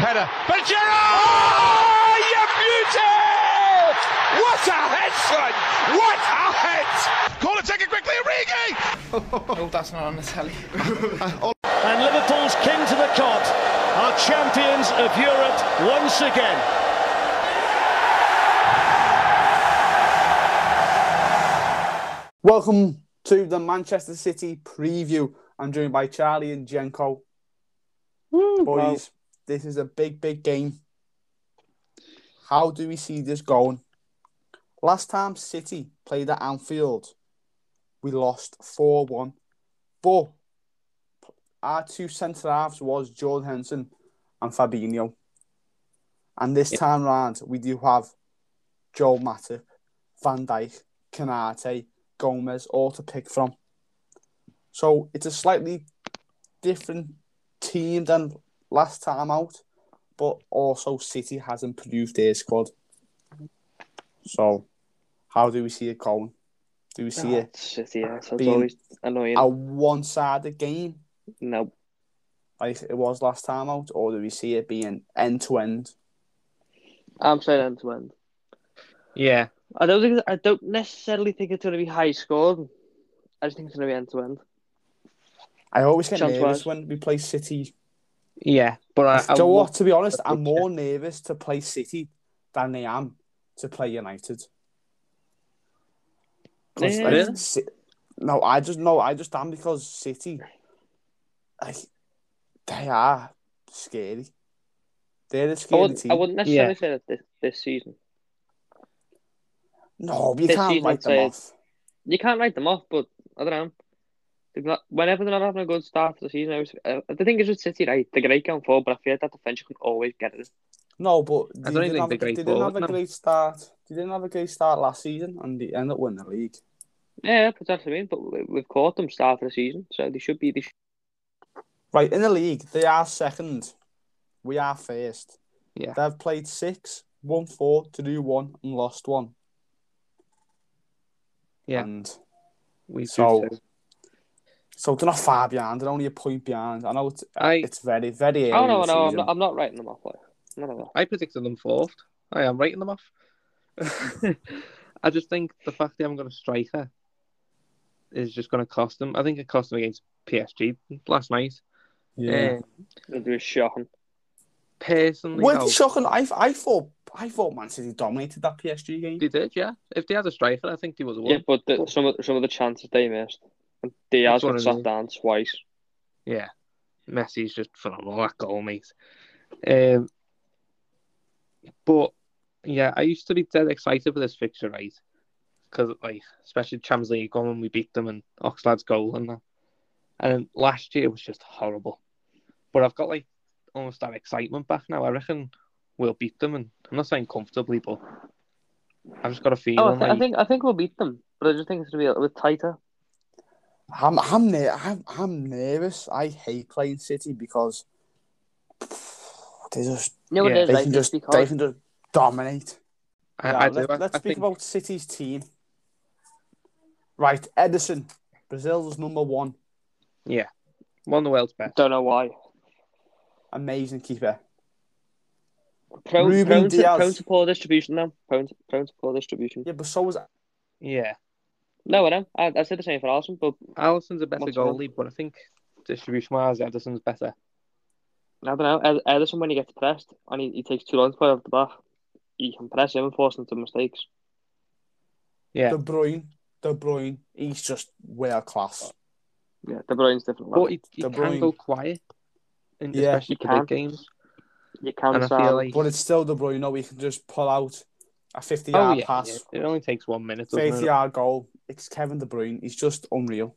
header. But Gerrard! Oh, you beauty! What a head, son! What a head! Call it, take it quickly, Origi! Oh, that's not on the telly. And Liverpool's king to the cot are champions of Europe once again. Welcome to the Manchester City preview. I'm joined by Charlie and Jenko. Boys, this is a big game. How do we see this going? Last time City played at Anfield, we lost 4-1. But our two centre-halves was Jordan Henderson and Fabinho. And this time round, we do have Joel Matip, Van Dijk, Konate, Gomez, all to pick from. So it's a slightly different team than last time out, but also City has improved their squad. So how do we see it going? Do we see it City, so it's being always annoying. a one-sided game No. like it was last time out, or do we see it being end-to-end? I'm saying end to end. Yeah. I don't necessarily think it's going to be high scored. I just think it's going to be end to end. I always get Chance-wise. nervous when we play City. Yeah, but I Do you know what? To be honest, I I'm think more nervous to play City than I am to play United. 'Cause, Yeah. like, Really? No, I just am, because City, like, they are scary. They're a I scary team. wouldn't necessarily say that this season. No, but you this can't season, write I'd them say off. You can't write them off, but I don't know. Whenever they're not having a good start to the season, the thing is with City, right? They're great going forward, but I feel like that defence can always get it. No, but I don't even think they're great they didn't have forward a now. great start. They didn't have a great start last season, and they ended up winning the league. Yeah, but that's what I mean. But we've caught them start of the season, so they should be. Right, in the league, they are second. We are first. Yeah. They've played 6, won 4, drew 1, and lost 1. Yeah. And we so, do. so they're not far behind. They're only a point behind. I know it's very, very early Oh in no, the no, season. I'm not writing them off. Like, none of that. I predicted them fourth. I am writing them off. I just think the fact they haven't got a striker is just going to cost them. I think it cost them against PSG last night. Yeah. It was shocking. Personally, Weren't though, they shocking? I thought Man City dominated that PSG game. they did, yeah. If they had a striker, I think they would have won. Yeah, but some of the chances they missed, and Diaz That's what got I shot mean. down twice. Yeah. Messi's just phenomenal, that goal, mate. But, yeah, I used to be dead excited for this fixture, right? Because, like, especially Champions League when we beat them and Oxlade's goal and that. And then last year was just horrible. But I've got, like, almost that excitement back now. I reckon we'll beat them, and I'm not saying comfortably, but I've just got a feeling I think we'll beat them, but I just think it's gonna be a little bit tighter. I'm nervous. I hate playing City because they just You know what Yeah, it is, they right? can It's just because dominate. I do. Let's I speak think, about City's team. Right, Edison, Brazil's number 1, yeah, one of the world's best. don't know why. amazing keeper. Prone Ruben Diaz. to poor distribution now. Prone to poor distribution. Yeah, but so was Yeah. No, I know. I said the same for Alisson, but Alisson's a better Once again. goalie, but I think distribution-wise, Edison's better. I don't know. Ederson, when he gets pressed and he takes too long to play off the back, he can press him and force him to mistakes. Yeah. De Bruyne. He's just world class. Yeah, De Bruyne's different. But Level. he De can Bruyne. go quiet, and Yeah, especially he for big can. games. You can And I start feel him. like... But it's still De Bruyne. No, he can just pull out a 50-yard Oh, yeah, pass, yeah. It only takes 1 minute, doesn't it? 50-yard goal. It's Kevin De Bruyne. He's just unreal.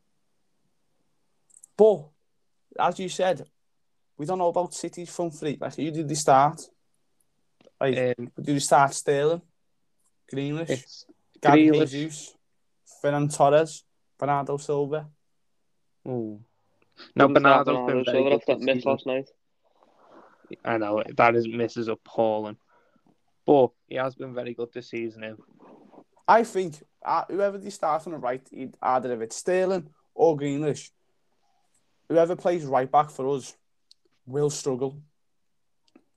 But as you said, we don't know about City's front three. Like, who did they start? Like, Um, did they start Sterling, Grealish, it's Gabby Grealish. Jesus, Ferran Torres, Bernardo Silva? Ooh. No, Wouldn't start Bernardo's been Bernardo very Silva good off that this miss season. last night. I know, miss is appalling. But he has been very good this season. I think whoever they start on the right, either if it's Sterling or Grealish, whoever plays right back for us will struggle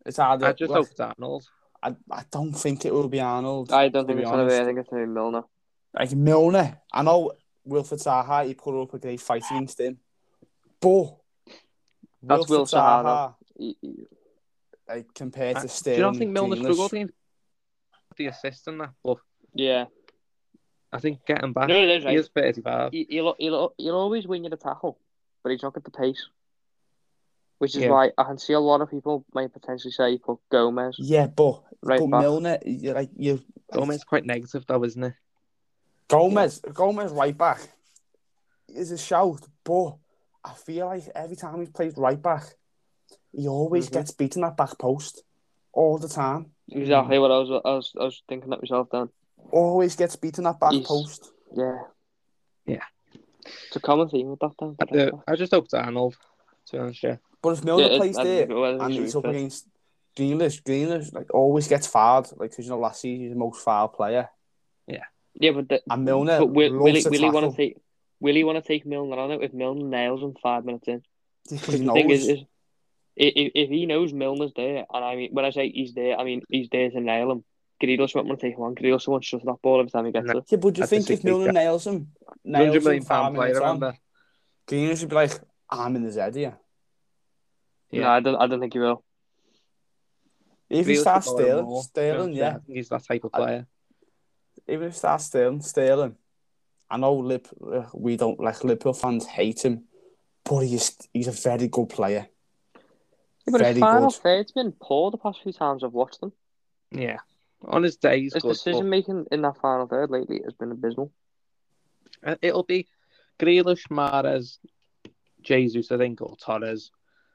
It's either. I just hope it's Arnold. I don't think it will be Arnold. I don't to think be it's going to be. honest. I think it's going to be Milner. Like Milner, I know Wilfred Zaha, he put up a great fight against him, but That's Wilfred Will Zaha, Zaha, though. like compared to Do you Sterling, not think Milner Grealish, struggled against the assist and that? But Yeah. I think getting back, No, it is, right? he is 35. He'll always win you the tackle, but he's not got the pace. Which is Yeah. why I can see a lot of people might potentially say put Gomez Yeah, but right back. Milner, you Gomez quite negative though, isn't it? Gomez right back is a shout, but I feel like every time he plays right back, he always gets beaten at back post all the time. Exactly what I was thinking that myself then. Always gets beaten at back He's- post. Yeah. Yeah. It's a common theme with that then. I just hope it's Arnold, to be honest, yeah. But if Milner Yeah, plays I there think and he's he's up fit. against Grealish like always gets fouled, like because last season he's the most foul player. Yeah, but And Milner will loves to he tackle. want to take Milner on it if Milner nails him 5 minutes in? Because he The thing knows. is if he knows Milner's there, and I mean when I say he's there, I mean he's there to nail him. Grealish won't want to take him on. Grealish wants to shut that ball every time he gets it. Yeah, but do you That's think a if Milner 60 nails him £100 million 5 player, minutes on, remember? Grealish would be like, I'm in the Z here. Yeah. No, I don't think he will. If he Grealish starts would go more, Sterling, to be honest, yeah. I think he's that type of player. Even if he starts Sterling, I know we don't like Liverpool fans hate him, but he's a very good player. Yeah, but his Very final good. third's been poor the past few times I've watched them. Yeah. On his day, he's His good. decision making in that final third lately has been abysmal. But it'll be Grealish, Mahrez, Jesus, I think, or Torres.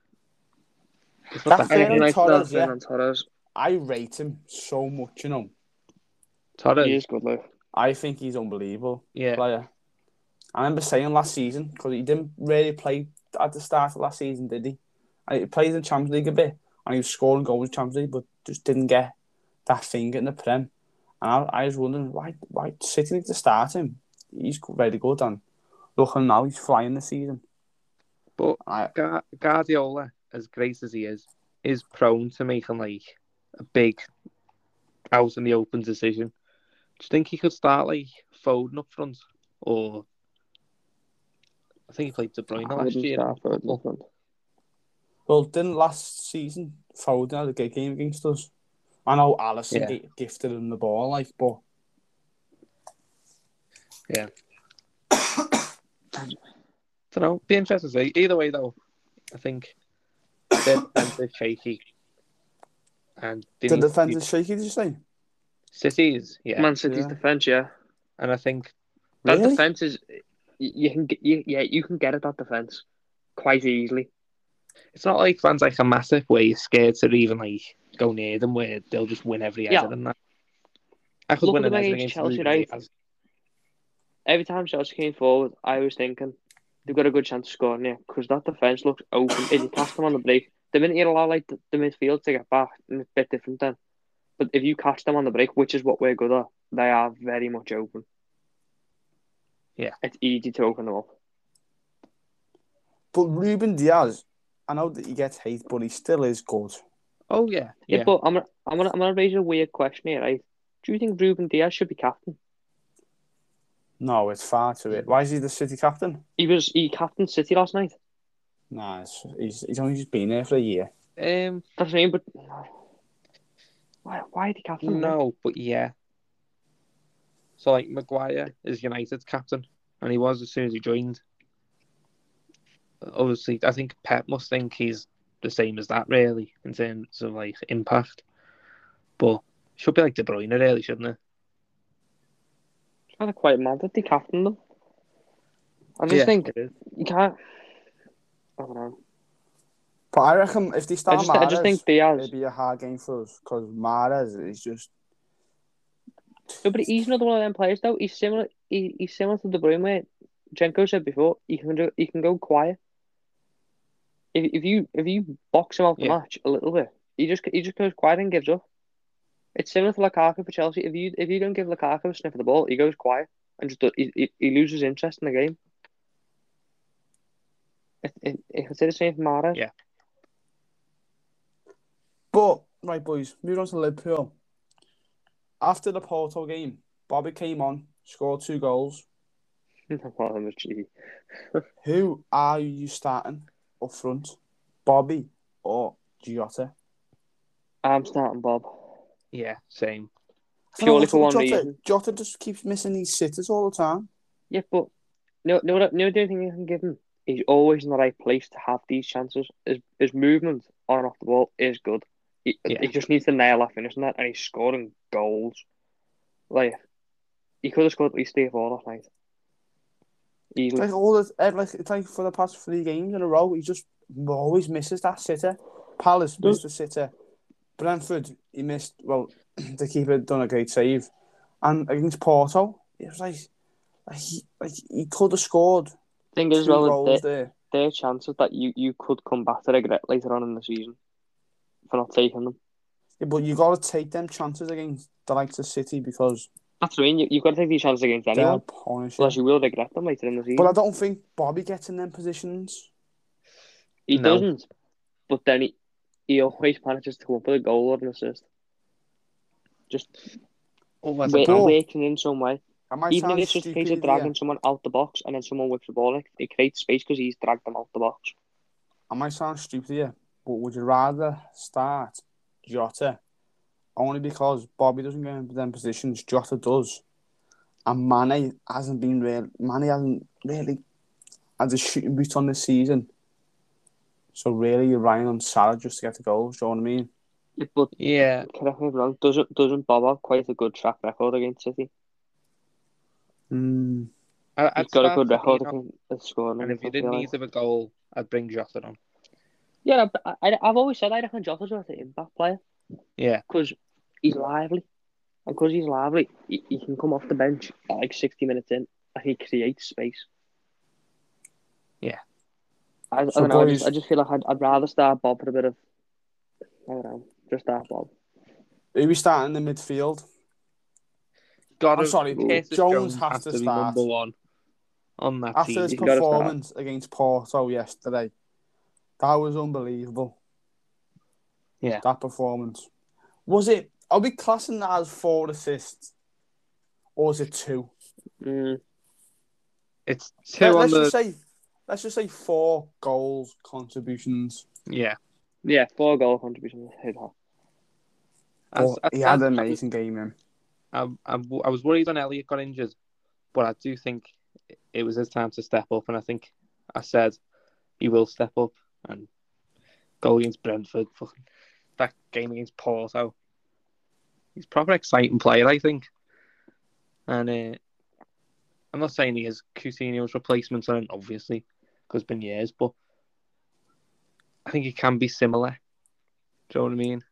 It's not That's that Ferran big. Torres, yeah. Ferran Torres. I rate him so much, you know. Torres. He is good, though. I think he's unbelievable Yeah. player. I remember saying last season, because he didn't really play at the start of last season, did he? He played in the Champions League a bit, and he was scoring goals in the Champions League, but just didn't get that thing in the Prem. And I was wondering, why City need to start him? He's very good, and looking now, he's flying this season. But Guardiola, as great as he is prone to making like a big out in the open decision. Do you think he could start like Foden up front? Or I think he played De Bruyne last year. Well, didn't last season Foden had a good game against us? I know Alisson gifted him the ball, like, but yeah. Don't know. Be interesting to see. Either way, though, I think their defense is shaky. And the defense is shaky. Did you say? City's, yeah. Man City's defense, yeah. And I think that Really? defense is you can get at that defense quite easily. it's not like fans like a massive where you're scared to even like go near them, where they'll just win every header and that. I could Look win at an them header against against Chelsea, Chelsea, right? Every time Chelsea came forward, I was thinking they've got a good chance of scoring here because that defence looks open. If you catch them on the break, the minute you allow like the midfield to get back, it's a bit different then. But if you catch them on the break, which is what we're good at, they are very much open. Yeah. It's easy to open them up. But Ruben Diaz, I know that he gets hate, but he still is good. Oh yeah. Yeah, but I'm gonna raise a weird question here, right? Do you think Ruben Diaz should be captain? No, it's far too it. Why is he the City captain? He captained City last night. Nah, he's only just been there for a year. That's what I mean, but why did he captain? No, but yeah. So like Maguire is United's captain, and he was as soon as he joined. Obviously, I think Pep must think he's the same as that, really, in terms of like impact. But should be like De Bruyne, really, shouldn't it? It's kind of quite mad that they captained them. I just think it is. you can't. I don't know. But I reckon if they start I just think Diaz. it'd be a hard game for us because Mahrez is just. No, but he's another one of them players though. He's similar. He's similar to De Bruyne. Where Jenko said before, he can go quiet. If you box him out the match a little bit, he just goes quiet and gives up. It's similar to Lukaku for Chelsea. If you don't give Lukaku a sniff of the ball, he goes quiet and just he loses interest in the game. I could say the same for Mahrez. Yeah. But, right, boys, moving on to Liverpool. After the Porto game, Bobby came on, scored 2 goals. What a cheeky. Who are you starting up front? Bobby or Jota? I'm starting Bob. Yeah, same. Purely for one Jota, reason. Jota just keeps missing these sitters all the time. Yeah, but no, the only thing you can give him, he's always in the right place to have these chances. His movement on and off the ball is good. He just needs to nail that finishing that, and he's scoring goals. Like, he could have scored at least 3 or 4 last night. Easily. It's like for the past 3 games in a row, he just always misses that sitter. Palace missed the sitter. Brentford, he missed. Well, the keeper done a great save, and against Porto, it was like he could have scored. Thing is, 2 well, goals there. there are chances that you could come back to regret later on in the season for not taking them. Yeah, but you got to take them chances against the likes of City because That's what I mean. You've got to take these chances against they'll anyone, punish otherwise you. you will regret them later in the season. But I don't think Bobby gets in them positions. He doesn't, but then he always manages to come up with a goal or an assist. Just working in some way. Even if it's just a case of dragging someone out the box and then someone whips the ball in, it creates space because he's dragged them out the box. I might sound stupid here, but would you rather start Jota only because Bobby doesn't get into them positions, Jota does, and Mane hasn't really had a shooting boot on this season. So really, you're relying on Salah just to get the goals. Do you know what I mean? Yeah, but correct me if I'm wrong. Doesn't Bob have quite a good track record against City? Mm. He's got a good record against scoring. And if you didn't need a goal, I'd bring Jota on. Yeah, I've always said I reckon Jota's an impact player. Yeah. Because he's lively. And because he's lively, he can come off the bench at like 60 minutes in and he creates space. Yeah. I don't know, I just feel like I'd rather start Bob for a bit of... I don't know, just start Bob. Who we starting in the midfield? Jones has to be start. number 1 on that team. After his performance against Porto yesterday, that was unbelievable. Yeah. That performance. Are we classing that as 4 assists? Or is it 2? It's 2 Let's just say 4 goals contributions. Yeah. Yeah, 4 goal contributions. He had an amazing game, man. I was worried when Elliott got injured, but I do think it was his time to step up, and I think I said he will step up and go against Brentford. That game against Porto. He's a proper exciting player, I think. And I'm not saying he is Coutinho's replacement, obviously, because it's been years, but I think he can be similar. Do you know what I mean?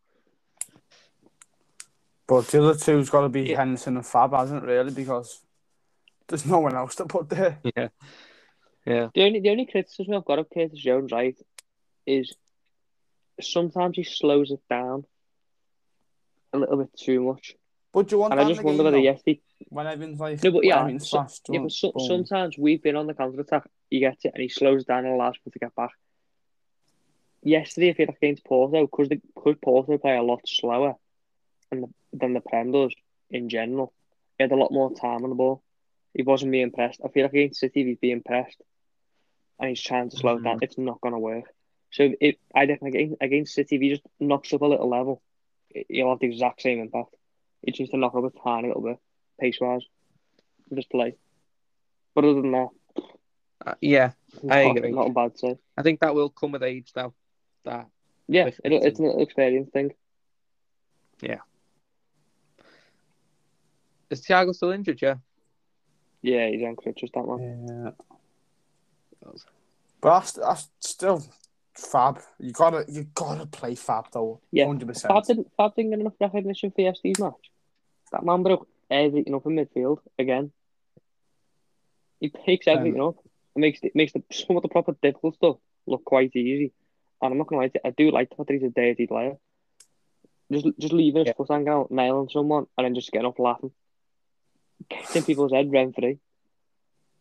But the other 2's got to be Henderson and Fab, hasn't it, really? Because there's no one else to put there. Yeah. The only criticism I've got of Curtis Jones, right, is sometimes he slows it down a little bit too much. But do you want and that I just in the wonder game, whether yesterday... when everyone's like... No, but fast, sometimes we've been on the counter-attack, he gets it, and he slows it down and allows people to get back. Yesterday, I feel like against Porto, because Porto play a lot slower than the Prem does in general, he had a lot more time on the ball. He wasn't being pressed. I feel like against City, he's being pressed, and he's trying to slow it down. It's not going to work. So I think against City, if he just knocks up a little level, he'll have the exact same impact. He just needs to knock up a tiny little bit, pace-wise, and just play. But other than that, I agree. Not a bad say. I think that will come with age, though. It's an experience thing. Yeah. Is Thiago still injured? Yeah. Yeah, he's on crutches, that one. Yeah. But that's still Fab. You gotta play Fab though. Yeah, 100%. Fab didn't get enough recognition for yesterday's match. That man broke everything up in midfield again. He picks everything up and makes some of the proper difficult stuff look quite easy. And I'm not gonna lie to you, I do like the fact that he's a dirty player. Just leaving his foot hanging out, nailing someone, and then just getting up laughing. Getting people's head rent-free.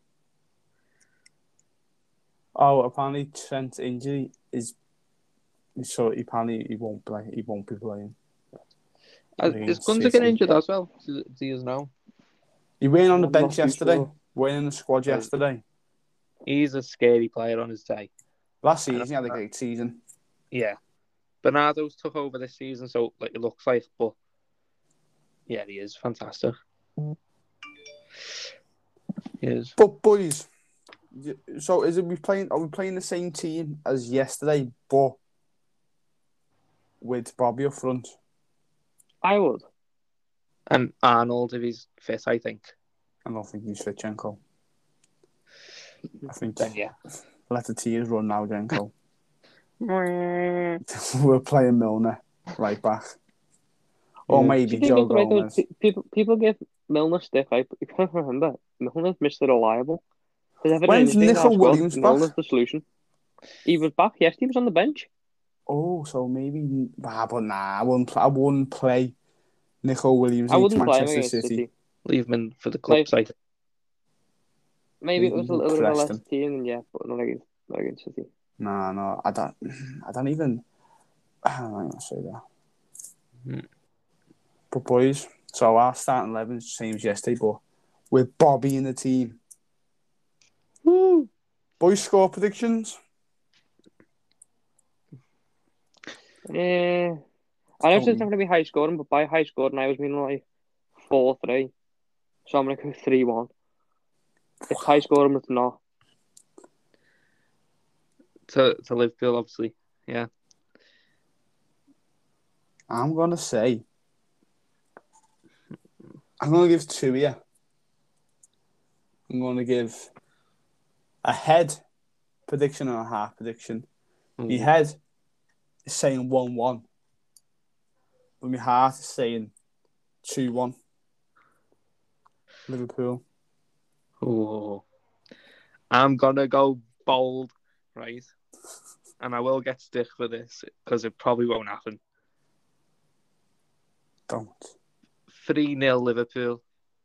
Oh, apparently Trent's injury is So apparently he won't play. He won't be playing. Is Gunter getting injured as well? Do you know? He went on the I'm bench not too yesterday. sure. Went in the squad yesterday. He's a scary player on his day. Last season he had a great season. Yeah. Bernardo's took over this season, so like it looks like, but yeah, he is fantastic. He is. But boys, so are we playing the same team as yesterday, but with Bobby up front? I would. And Arnold, if he's fit, I think. I don't think he's fit, Jenko. I think Then yeah. let the tears run now, Jenko. We're playing Milner right back. Or maybe Joe Gomez. People give Milner stick, right? But you can't remember, Milner's Mr. Reliable. When's Nico Williams back? Milner's the solution. He was back, yes, he was on the bench. Oh, so maybe... but nah, I wouldn't play Nico Williams against Manchester City. Leave him in for the club side. Maybe it was a little bit of a less team, and yeah, but not against City. No, I don't even... I'm not going to say that. But boys, so our starting 11 is the same as yesterday, but with Bobby in the team. Woo! Boys, score predictions? Yeah. I know it's not going to be high scoring, but by high scoring, I was meaning like 4-3. So I'm going to go 3-1. It's high scoring, but it's not. To Liverpool, obviously. Yeah. I'm going to give two here. I'm going to give a head prediction and a half prediction. My head is saying 1-1. But my heart is saying 2-1. Liverpool. Oh. I'm going to go bold, right? And I will get stick for this because it probably won't happen. Don't. 3-0 Liverpool.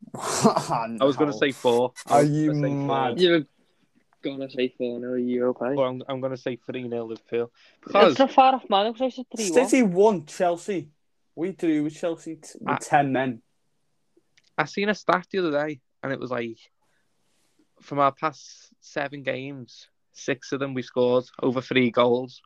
I was going to say 4. Are you mad? You were going to say 4-0, you okay? But I'm going to say 3-0 Liverpool. It's a far off man, because I said 3-1. City won Chelsea. We drew with Chelsea with 10 men. I seen a stat the other day, and it was like, from our past 7 games, 6 of them we scored over 3 goals.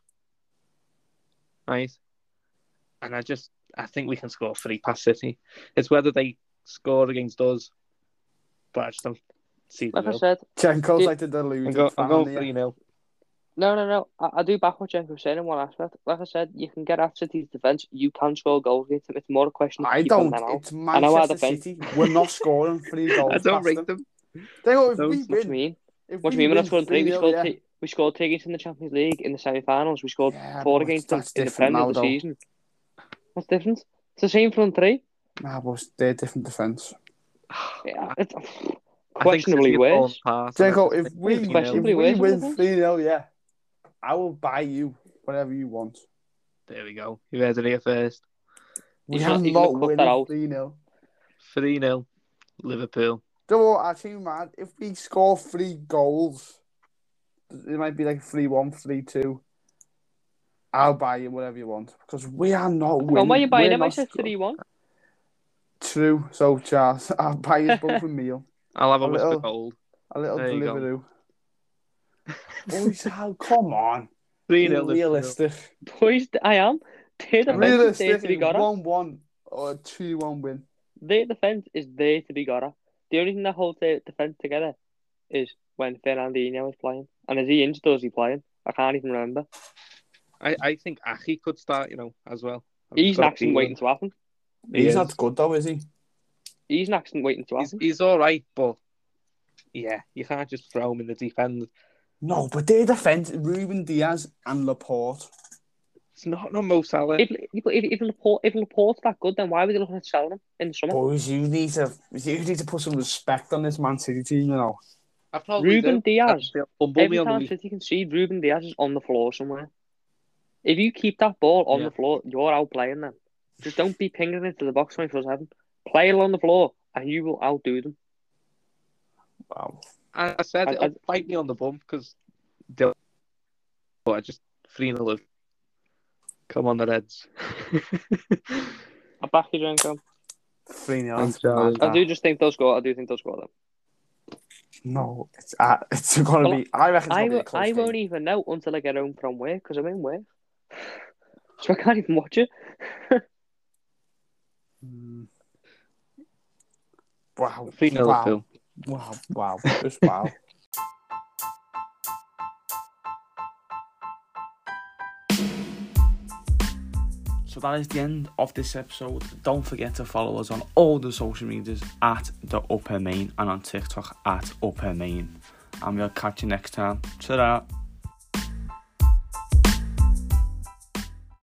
Right? And I think we can score 3 past City. It's whether they score against us, but I just don't see the Like I said, Jenko's like the deluded I'm going 3-0. No. I do back what Jenko said in one aspect. Like I said, you can get at City's defence. You can score goals against them. It's more a question of keeping them out. It's Manchester City. We're not scoring 3 goals. I don't rate them. What do you mean? What do you mean we're not scoring 3? We scored 3 against them in the Champions League in the semi-finals. We scored 4 against them in the Premier League season. What's the difference? It's the same front 3. Nah, but they're different defence. Yeah, it's questionably worse. Jenko, if we win 3-0, yeah, I will buy you whatever you want. There we go. You heard it here first. We are not winning 3-0. 3-0 Liverpool. Don't actually, man, if we score 3 goals, it might be like 3-1, 3-2. I'll buy you whatever you want because we are not winning. Why are you buying him? I said 3-1. True. So, Charles, I'll buy you both a meal. I'll have a Mr. Gold. A little Deliveroo. Boys, come on. 3-0 realistic. Boys, I am. Their defence is there to be got at. 1-1 or 2-1 win. Their defence is there to be got at. The only thing that holds their defence together is when Fernandinho is playing. And is he injured or is he playing? I can't even remember. I think Aki could start, as well. He's an accident waiting to happen. He's not good though, is he? He's an accident waiting to happen. He's all right, but yeah, you can't just throw him in the deep end. No, but their defence, Ruben Diaz and Laporte. It's not Mo Salah. If Laporte's that good, then why were they looking at selling him in the summer? Boys, you need to put some respect on this Man City team, Ruben Diaz. Every time City concede, Ruben Diaz is on the floor somewhere. If you keep that ball on the floor, you're outplaying them. Just don't be pinging it to the box 24/7. Play it on the floor, and you will outdo them. Wow. I said it'll bite me on the bum because but I just 3-0. Come on, the Reds. I'll back you, Jenko. 3-0. Thanks, Charlie. I do just think they'll score. I do think they'll score them. No, it's going to be. I reckon it's going to be a close I game. won't even know until I get home from work because I'm in work. So I can't even watch it. Wow. 3-0 Wow. Phil. Wow. Just wow. So that is the end of this episode. Don't forget to follow us on all the social medias at The Upper Main and on TikTok at Upper Main. And we'll catch you next time. Ta-da!